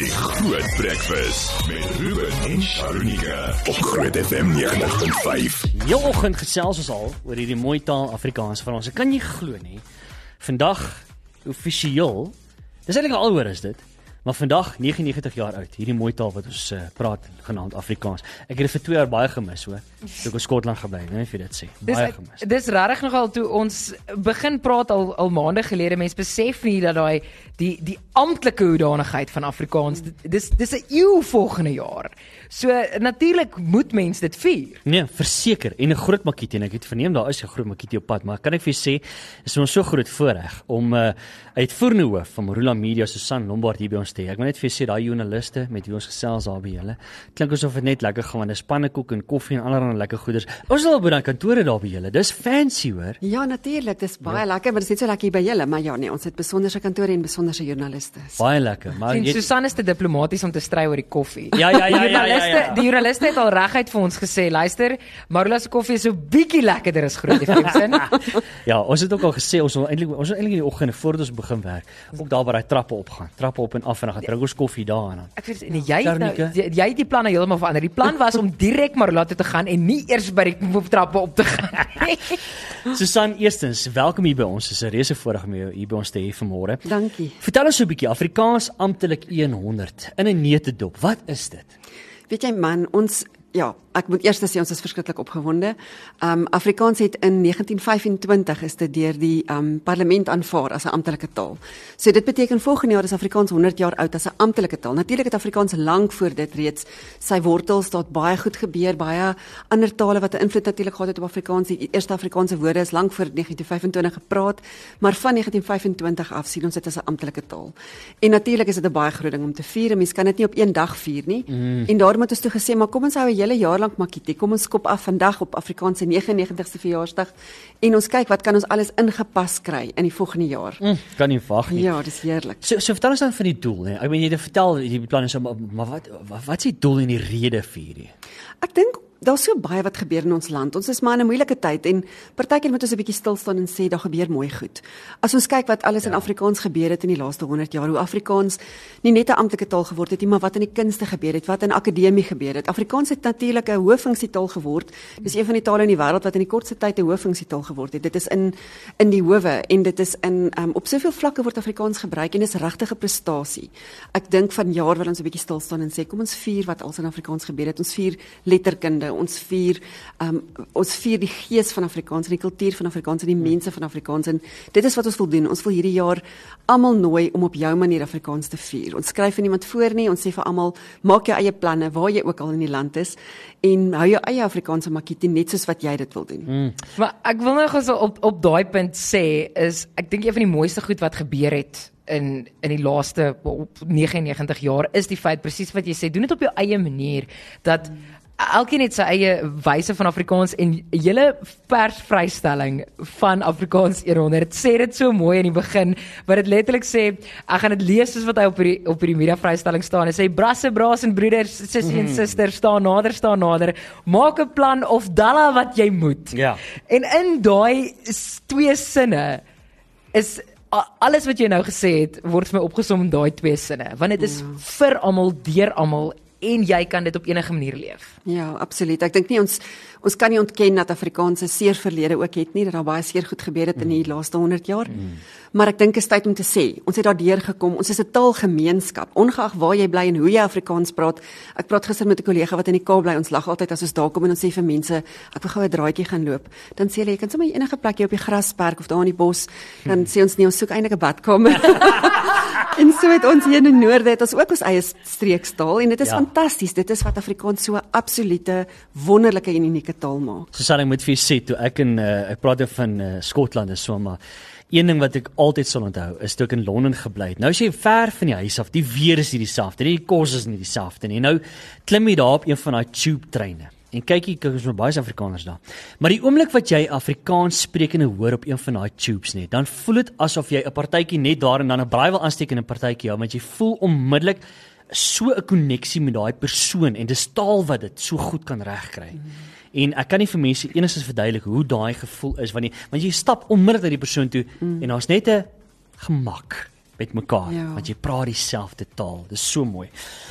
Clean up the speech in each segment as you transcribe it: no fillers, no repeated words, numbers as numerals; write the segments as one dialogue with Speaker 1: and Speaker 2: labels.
Speaker 1: Die Groot Breakfast met Ruben en Sharonika op Groot FM 90.5.
Speaker 2: Heel oggend gesels ons al oor hierdie mooi taal Afrikaans van ons. Ek kan nie glo nie. Vandag offisieel, dis eintlik aloor is dit, maar vandag 99 jaar oud, hierdie mooi taal wat ons praat, genaamd Afrikaans. Ek het dit vir 2 jaar baie gemis hoor, toe ek in Skotland gebly, nee, vir dit sê, baie gemis.
Speaker 3: Dis regtig nogal toe ons begin praat al maande gelede, mense besef nie dat die amptelike hoedanigheid van Afrikaans, dis 'n eeu volgende jaar. So natuurlik moet mens dit vier.
Speaker 2: Nee, verseker, en 'n groot makkie, en ek het verneem daar is 'n groot makkie op pad, maar kan ek vir julle sê, is ons so groot voorreg om uitvoerende hoof van Marula Media, Susan Lombard hier by ons te hê. Ek wil net vir julle sê, daai joernaliste met wie ons gesels daar by julle, klink asof dit net lekker gaan, want dis pannekoek en koffie en allerlei lekker goeders. Ons is al by daai kantore daar by julle. Dis fancy hoor.
Speaker 4: Ja, natuurlik, dis baie lekker, maar dis net so lekker hier by julle, maar ja nee, ons het besonderse kantore en besonderse joernaliste.
Speaker 2: Baie lekker, maar
Speaker 3: En Susan is te diplomaties om te stry oor die koffie.
Speaker 2: Ja.
Speaker 3: Die joernaliste het al reguit vir ons gesê, luister, Marula se koffie is so bietjie lekkerder as Groot FM se.
Speaker 2: Ja, ons het ook al gesê, ons wil eintlik in die oggende voordat ons begin werk, ook daar waar daai trappe opgaan, trappe op en af en dan gaan drink ons koffie daar en dan.
Speaker 3: Ek weet nie, jy het die planne heeltemal verander. Die plan was om direk Marula toe te gaan en nie eers by die trappe op te gaan.
Speaker 2: Susan, eerstens, welkom hier by ons. Dit is 'n reuse voorreg om jou hier by ons te hê vanmôre.
Speaker 4: Dankie.
Speaker 2: Vertel ons so 'n bietjie Afrikaans amptelik 100 in 'n neutedop. Wat is dit?
Speaker 4: Weet jy man, ek moet eers sê ons is verskriklik opgewonde. Afrikaans het in 1925 is dit deur die parlement aanvaar as 'n amptelike taal. So dit beteken volgende jaar is Afrikaans 100 jaar oud as 'n amptelike taal. Natuurlik het Afrikaans lank voor dit reeds sy wortels, daar het baie goed gebeur, baie ander tale wat 'n invloed natuurlik gehad het op Afrikaans. Die eerste Afrikaanse woorde is lank voor 1925 gepraat, maar van 1925 af sien ons dit as 'n amptelike taal. En natuurlik is dit 'n baie groot ding om te vier. Mens kan dit nie op een dag vier nie. En daarom het ons toe gesê, maar kom ons hou 'n hele jaar lank makkie. Kom ons skop af vandag op Afrikaans se 99ste verjaarsdag en ons kyk wat kan ons alles ingepas kry in die volgende jaar.
Speaker 2: Kan nie wag nie.
Speaker 4: Ja, dis heerlik.
Speaker 2: So vertel ons dan van die doel, hè. Ek meen jy het vertel die plan is maar wat is die doel en die rede vir hierdie?
Speaker 4: Ek dink daar's so baie wat gebeur in ons land. Ons is maar in 'n moeilike tyd en partykeer moet ons 'n bietjie stil staan en sê daar gebeur mooi goed. As ons kyk wat alles in Afrikaans gebeur het in die laaste 100 jaar, hoe Afrikaans nie net 'n amptelike taal geword het nie, maar wat in die kunste gebeur het, wat in akademie gebeur het. Afrikaans het natuurlik 'n hoë funksietaal geword. Dis een van die tale in die wêreld wat in die kortste tyd 'n hoë funksietaal geword het. Dit is in die howe en dit is op soveel vlakke word Afrikaans gebruik en dis regtig 'n prestasie. Ek dink vanjaar wil ons 'n bietjie stil staan en sê kom ons vier wat als in Afrikaans gebeur het. Ons vier letterkunde. Ons vier die gees van Afrikaans en die kultuur van Afrikaans en die mense van Afrikaans en dit is wat ons wil doen. Ons wil hierdie jaar almal nooi om op jou manier Afrikaans te vier. Ons skryf vir niemand voor nie, ons sê vir almal, maak jou eie planne waar jy ook al in die land is en hou jou eie Afrikaanse makkie net soos wat jy dit wil doen.
Speaker 3: Maar ek wil nou so op daai punt sê, is ek dink een van die mooiste goed wat gebeur het in die laaste 99 jaar is die feit presies wat jy sê, doen dit op jou eie manier, dat elkeen het sy eie wyse van Afrikaans en julle persvrystelling van Afrikaans 100 sê dit so mooi in die begin, wat dit letterlik sê, ek gaan dit lees soos wat hy op die media vrystelling staan, hy sê, brasse, braas en broeders, sussie en suster, staan nader, maak 'n plan of dalla wat jy moet.
Speaker 2: Ja.
Speaker 3: En in daai 2 sinne is alles wat jy nou gesê het, word vir my opgesom in daai 2 sinne, want dit is vir almal, deur almal, en jy kan dit op enige manier leef.
Speaker 4: Ja, absoluut. Ek dink nie ons kan nie ontken dat Afrikaans 'n seer verlede ook het nie, dat daar baie seer goed gebeur het in die laaste 100 jaar. Maar ek dink dit is tyd om te sê, ons het daardeur gekom, ons is 'n taalgemeenskap, ongeag waar jy bly en hoe jy Afrikaans praat. Ek praat gister met 'n kollega wat in die Kaap bly, ons lag altyd as ons daar kom en ons sê vir mense, ek wil gou 'n draaitjie gaan loop. Dan sê hulle, jy kan sommer enige plek hier op die grasperk of daar in die bos, dan sê ons nee, ons soek eintlik 'n badkamer. En so het ons hier in die noorde, het ons ook ons eie streekstaal en dit is fantasties. Dit is wat Afrikaans so 'n absolute wonderlike en unieke taal maak.
Speaker 2: Susan, ek moet vir jou sê, toe ek praat van Skotland en so, maar een ding wat ek altyd sal onthou, is toe ek in Londen gebly het. Nou as jy ver van die huis af, die weer is nie dieselfde, die kos is nie dieselfde nie. Nou klim jy daar op een van daai tube treine. En kyk ons maar baie Afrikaners daar. Maar die oomblik wat jy Afrikaans sprekende hoor op een van daai tubes net, dan voel dit asof jy 'n partytjie net daar en dan 'n braai wil aansteek in 'n partytjie hou, want jy voel onmiddellik so 'n koneksie met daai persoon en dis taal wat dit so goed kan regkry. En ek kan nie vir mense enigstens verduidelik hoe daai gevoel is want jy stap onmiddellik na die persoon toe en daar's net 'n gemak met mekaar,
Speaker 4: Ja.
Speaker 2: want jy praat dieselfde taal. Dis so mooi.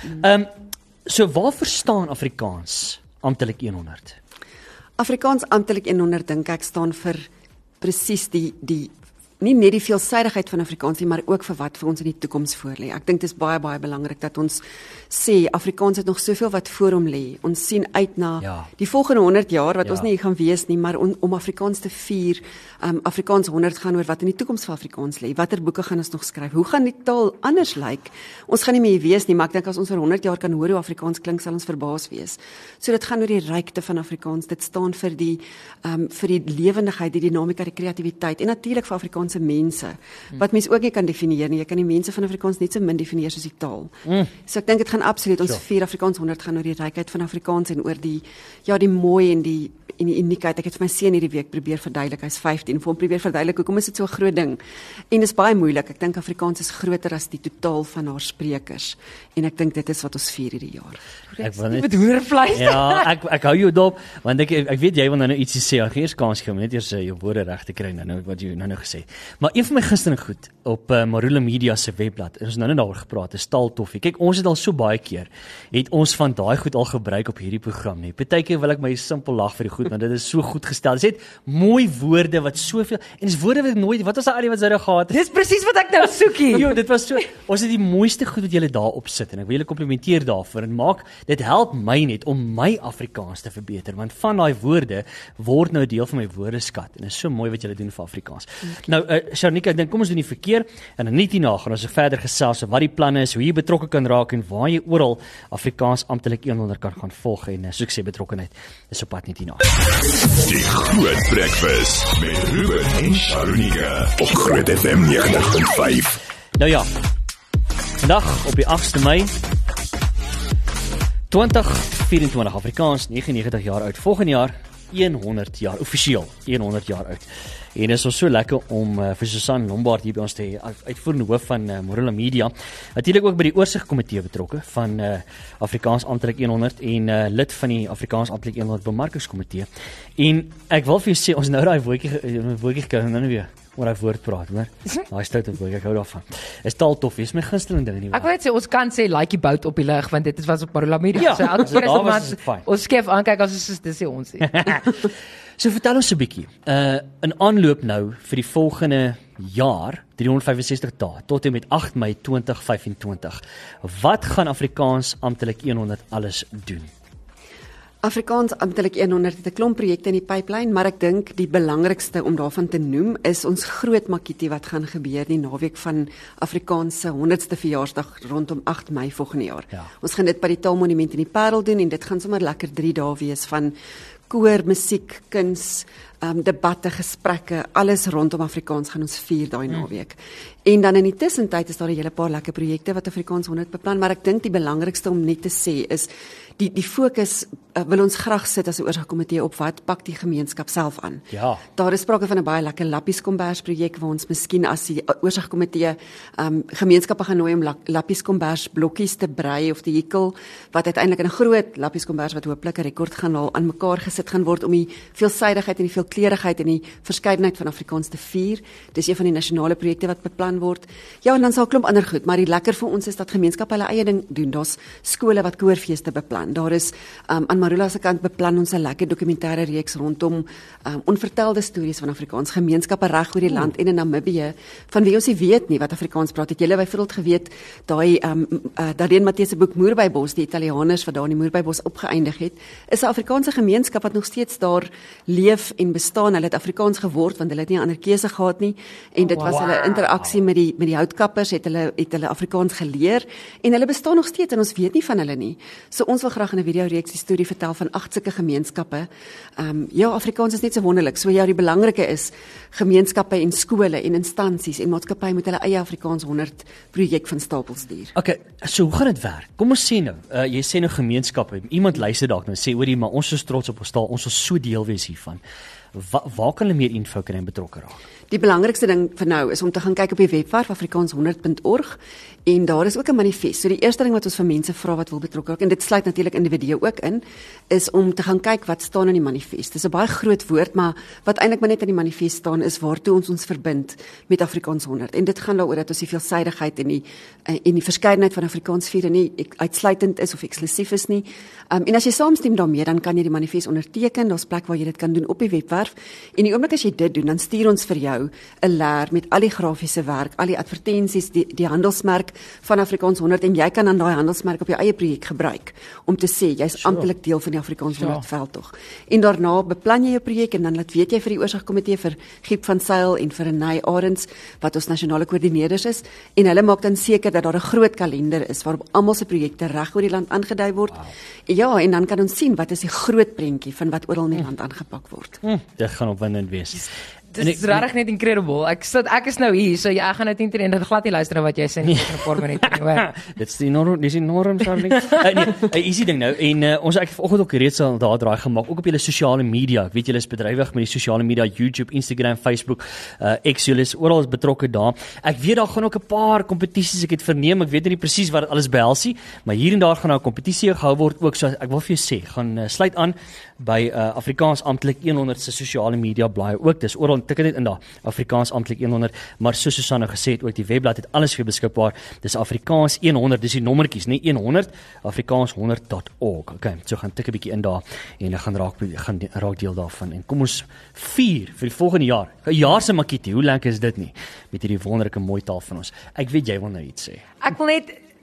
Speaker 2: So waar verstaan Afrikaans amptelik 100?
Speaker 4: Afrikaans amptelik 100 dink ek staan vir presies die nie net die veelsidigheid van Afrikaans nie, maar ook vir wat vir ons in die toekoms voorlê. Ek dink dit is baie belangrik dat ons sê Afrikaans het nog soveel wat voor hom lê. Ons sien uit na die volgende 100 jaar wat ons nie hier gaan wees nie, maar om Afrikaans te vier. Afrikaans 100 gaan oor wat in die toekoms vir Afrikaans lê. Watter boeke gaan ons nog skryf? Hoe gaan die taal anders lyk? Ons gaan nie meer hier wees nie, maar ek dink as ons vir 100 jaar kan hoor hoe Afrikaans klink, sal ons verbaas wees. So dit gaan oor die rykte van Afrikaans. Dit staan vir die lewendigheid, die dinamika, die kreatiwiteit en natuurlik vir Afrikaanse mense. Wat mens ook nie kan definieer nie. Jy kan die mense van Afrikaans net so min definieer soos die taal. So ek dink dit gaan absoluut ons vier Afrikaans 100 gaan oor die rykheid van Afrikaans en oor die mooi en die uniekheid. Ek het vir my seun hierdie week probeer verduidelik. Hy's 15, vir hom probeer verduidelik hoekom is dit so 'n groot ding. En dis baie moeilik. Ek dink Afrikaans is groter as die totaal van haar sprekers en ek dink dit is wat ons vier hierdie jaar.
Speaker 2: Ek wil net
Speaker 3: Met hoendervleis.
Speaker 2: Ja, ek hou jou dop want ek weet jy wil nou ietsie sê. Ek gee eers kans gee om net eers jou woorde reg te kry nou wat jy nou gesê. Maar een van my gunsteling goed op Marula Media se webblad, ons nou net daaroor gepraat, is taaltoffie. Kyk, ons het al so baie keer het ons van daai goed al gebruik op hierdie program nie. Partykeer wil ek my simpel lag vir die goed, want dit is so goed gestel. Dit het mooi woorde wat soveel en dis woorde wat ek nooit, wat was daai wat sy daar gehad het?
Speaker 3: Dis presies wat ek nou soek hier.
Speaker 2: Jo, dit was so, ons het die mooiste goed wat julle daar op sit en ek wil julle komplimenteer daarvoor en dit help my net om my Afrikaans te verbeter, want van daai woorde word nou 'n deel van my woordeskat en dit is so mooi wat julle doen vir Afrikaans. Nou, Sharnika, ek dink kom ons doen die verkeer en dan net hierna gaan ons verder gesels oor wat die planne is, hoe jy betrokke kan raak en waar jy oral Afrikaans amptelik 100 kan gaan volg en soos ek sê betrokkenheid is op pad net hierna.
Speaker 1: Die Groot Breakfast met Ruben en Sharnika op Groot FM 90.5.
Speaker 2: Nou ja, vandag op die 8de Mei 2024, Afrikaans 99 jaar oud, volgende jaar 100 jaar, offisieel 100 jaar oud. En dit is so lekker om vir Susan Lombard hier by ons te hê, uitvoerende hoof van Marula Media. Natuurlik ook by die oorsigkomitee betrokke van Afrikaans amptelik 100 en lid van die Afrikaans amptelik 100 bemarkingskomitee. En ek wil vir jou sê, ons nou daai woordjie kan nou weer oor daai woord praat, hoor. Daai stout woord, ek hou daarvan. Is taaltoffie, is my gunsteling ding nie.
Speaker 3: Ek wil net sê ons kan sê like die bout op die lug want dit is wat op Marula Media.
Speaker 2: Ja,
Speaker 3: so elke keer as
Speaker 2: daar was
Speaker 3: iemand
Speaker 2: dit fyn.
Speaker 3: ons skef aankyk as ons dis sê ons.
Speaker 2: So vertel ons 'n bietjie, in aanloop nou vir die volgende jaar, 365 dae, tot en met 8 Mei 2025. Wat gaan Afrikaans amptelik 100 alles doen?
Speaker 4: Afrikaans amptelik 100 het 'n klomp projekte in die pipeline, maar ek dink die belangrikste om daarvan te noem is ons groot makitie wat gaan gebeur die naweek van Afrikaans se 100ste verjaarsdag rondom 8 Mei volgende jaar.
Speaker 2: Ja.
Speaker 4: Ons gaan dit by die Taalmonument in die Parel doen en dit gaan sommer lekker 3 dae wees van koor, musiek, kuns, debatte, gesprekke, alles rondom Afrikaans gaan ons vier daai naweek. En dan in die tussentyd is daar 'n hele paar lekker projekte wat Afrikaans 100 beplan, maar ek dink die belangrikste om net te sê is die fokus wil ons graag sit as 'n oorsigkomitee op wat pak die gemeenskap self aan.
Speaker 2: Ja.
Speaker 4: Daar is sprake van 'n baie lekker Lappieskombers projek waar ons miskien as die oorsigkomitee gemeenskappe gaan nooi om Lappieskombers blokkies te brei of te hikkel wat uiteindelik in 'n groot Lappieskombers wat hooplik 'n rekord gaan haal aan mekaar gesit gaan word om die veelsidigheid en die veelkleurigheid en die verskeidenheid van Afrikaans te vier. Dis een van die nasionale projekte wat beplan word. Ja, en dan sal 'n klomp ander goed, maar die lekker vir ons is dat gemeenskappe hulle eie ding doen. Daar's skole wat koorfeeste beplan. Daar is aan Marula se kant beplan ons 'n lekker dokumentêre reeks rondom onvertelde stories van Afrikaans gemeenskappe reg oor die land en in Namibië van wie ons nie weet nie wat Afrikaans praat. Het julle byvoorbeeld geweet daai Darlene Matthee se boek Moerbybos, die Italianers wat daar in die Moerbybos opgeëindig het, is 'n Afrikaanse gemeenskap wat nog steeds daar leef en bestaan. Hulle het Afrikaans geword want hulle het nie 'n ander keuse gehad nie en dit was hulle interaksie met die houtkappers het hulle Afrikaans geleer en hulle bestaan nog steeds en ons weet nie van hulle nie. So ons wil graag in 'n videoreeks die storie vertel van 8 sulke gemeenskappe. Ja, Afrikaans is net so wonderlik. So ja, die belangrike is gemeenskappe en skole en instansies en maatskappye moet hulle eie Afrikaans 100 projek van stapel stuur.
Speaker 2: Okay, so hoe gaan dit werk? Kom ons sê nou, jy sê nou gemeenskappe, iemand luister dalk nou sê hoorie, maar ons is trots op ons taal, ons wil so deel wees hiervan. Waar kan hulle meer info kry en betrokke raak?
Speaker 4: Die belangrikste ding vir nou is om te gaan kyk op die webwerf afrikaans100.org en daar is ook 'n manifest. So die eerste ding wat ons vir mense vra wat wil betrokke raak, en dit sluit natuurlik individue ook in, is om te gaan kyk wat staan in die manifest. Dis 'n baie groot woord, maar wat eintlik maar net in die manifest staan is waartoe ons verbind met Afrikaans 100. En dit gaan daaroor dat ons die veelsidigheid en die verskeidenheid van Afrikaans vier nie uitsluitend is of eksklusief is nie. En as jy saamstem daarmee, dan kan jy die manifest onderteken. Daar's plek waar jy dit kan doen op die webwerf. En die oomblik as jy dit doen, dan stuur ons vir jou 'n leer met al die grafiese werk, al die advertensies, die handelsmerk van Afrikaans 100 en jy kan dan daai handelsmerk op jou eie projek gebruik om te sê jy's amptelik deel van die Afrikaans 100 veldtog. En daarna beplan jy jou projek en dan laat weet jy vir die oorsigkomitee vir Giep van Sail en vir Renay Arends wat ons nasionale koördineerders is en hulle maak dan seker dat daar 'n groot kalender is waarop almal se projekte reg oor die land aangedui word. Ja, en dan kan ons sien wat is die groot prentjie van wat oral in die land aangepak word.
Speaker 2: Dit gaan opwindend wees.
Speaker 3: Dit is regtig net incredible. Ek is nou hier, so ek gaan nou teen en glad nie luister na wat jy sê nie in 'n paar minute nie, hoor.
Speaker 2: Dis enorm Charlie. Nee, easy ding nou. En ons ek vanoggend ook reeds al daar draai gemaak, ook op julle sosiale media. Ek weet julle is bedrywig met die sosiale media, YouTube, Instagram, Facebook, X, julle is oral betrokke daar. Ek weet daar gaan ook 'n paar kompetisies, ek het verneem, ek weet nie presies wat dit alles behels nie, maar hier en daar gaan nou 'n kompetisie gehou word ook, so ek wil vir jou sê, gaan sluit aan by Afrikaans Amptelik 100 se sosiale media blaai ook. Dis oral tik dit in daar, Afrikaans Amptelik 100, maar soos Susanna gesê het ook, die webblad het alles vir beskikbaar. Dis Afrikaans 100, dis die nommertjies, nie 100, afrikaans100.org. Okay, so gaan tik 'n bietjie in daar en gaan raak deel daarvan. En kom ons vier vir die volgende jaar. 'n Jaar se makkie, hoe lekker is dit nie? Met hierdie wonderlike mooi taal van ons. Ek weet jy wil nou iets sê.
Speaker 3: Ek wil net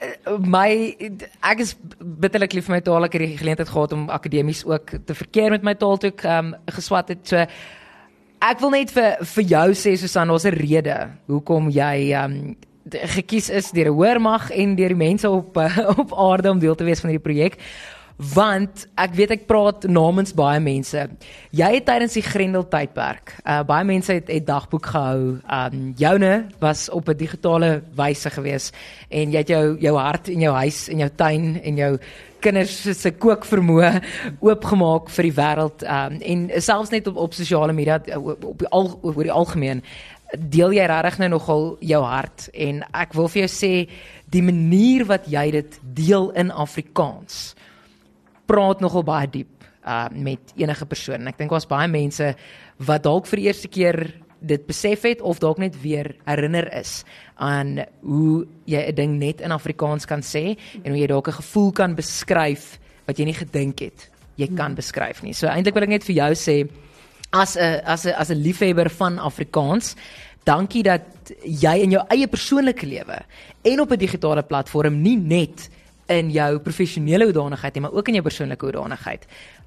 Speaker 3: ek is bitterlik lief vir my taal. Ek het die geleentheid gehad om akademies ook te verkeer met my taal toe ek geswat het. So ek wil net vir jou sê, Susan, daar's 'n rede hoekom jy gekies is deur 'n hoër mag en deur die mense op aarde om deel te wees van hierdie projek. Want ek weet ek praat namens baie mense. Jy het tydens die Grendel tydperk, baie mense het dagboek gehou. Joune was op 'n digitale wyse gewees en jy het jou hart en jou huis en jou tuin en jou kinders se kookvermoë oopgemaak vir die wêreld, en selfs net op sosiale media oor die algemeen deel jy regtig nou nogal jou hart, en ek wil vir jou sê die manier wat jy dit deel in Afrikaans praat nogal baie diep met enige persoon. En ek dink daar's baie mense wat dalk vir die eerste keer dit besef het of dalk net weer herinner is aan hoe jy 'n ding net in Afrikaans kan sê en hoe jy dalk 'n gevoel kan beskryf wat jy nie gedink het jy kan beskryf nie. So eintlik wil ek net vir jou sê as 'n liefhebber van Afrikaans, dankie dat jy in jou eie persoonlike lewe en op 'n digitale platform nie net in jou professionele hoedanigheid, maar ook in jou persoonlike hoedanigheid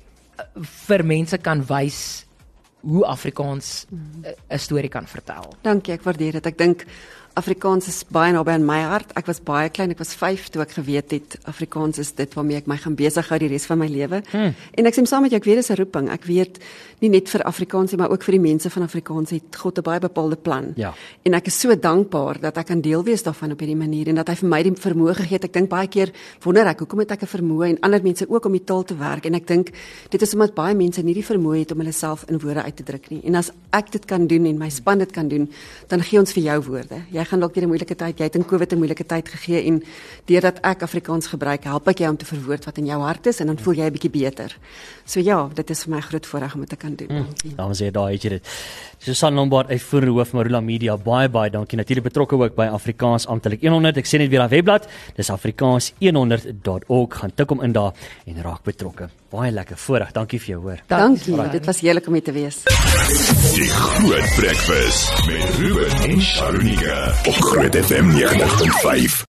Speaker 3: vir mense kan wys hoe Afrikaans 'n storie kan vertel.
Speaker 4: Dankie, ek waardeer dit. Ek dink Afrikaans is baie naby aan my hart. Ek was baie klein, ek was 5 toe ek geweet het Afrikaans is dit waarmee ek my gaan besig hou die res van my lewe. En ek sê saam met jou, ek weet dis 'n roeping. Ek weet nie net vir Afrikaans nie, maar ook vir die mense van Afrikaans het God 'n baie bepaalde plan.
Speaker 2: Ja.
Speaker 4: En ek is so dankbaar dat ek kan deel wees daarvan op hierdie manier en dat hy vir my die vermoë gegee het. Ek dink baie keer wonder ek hoekom het ek 'n vermoë en ander mense ook om die taal te werk, en ek dink dit is omdat baie mense nie die vermoë het om hulle self in woorde uit te druk nie. En as ek dit kan doen en my span dit kan doen, dan gee ons vir jou woorde. Jy gaan dalk deur 'n moeilike tyd, jy het in COVID 'n moeilike tyd gegee, en deurdat ek Afrikaans gebruik, help ek jou om te verwoord wat in jou hart is, en dan voel jy 'n bietjie beter. So ja, dit is vir my 'n groot voorreg om dit te kan doen. Dankie.
Speaker 2: Dames en here, daar het jy dit. Susan Lombard, uitvoerende hoof Marula Media, baie dankie. Natuurlik betrokke ook by Afrikaans Amptelik 100. Ek sê net weer daai webblad, dis afrikaans100.org. Gaan tik hom in daar en raak betrokke. Baie lekker voorreg. Dankie vir jou hoor.
Speaker 4: Dankie. Dit was heerlik om hier te wees.
Speaker 1: Die Groot Breakfast met Ruben en Sharunika op Groot FM 90.5.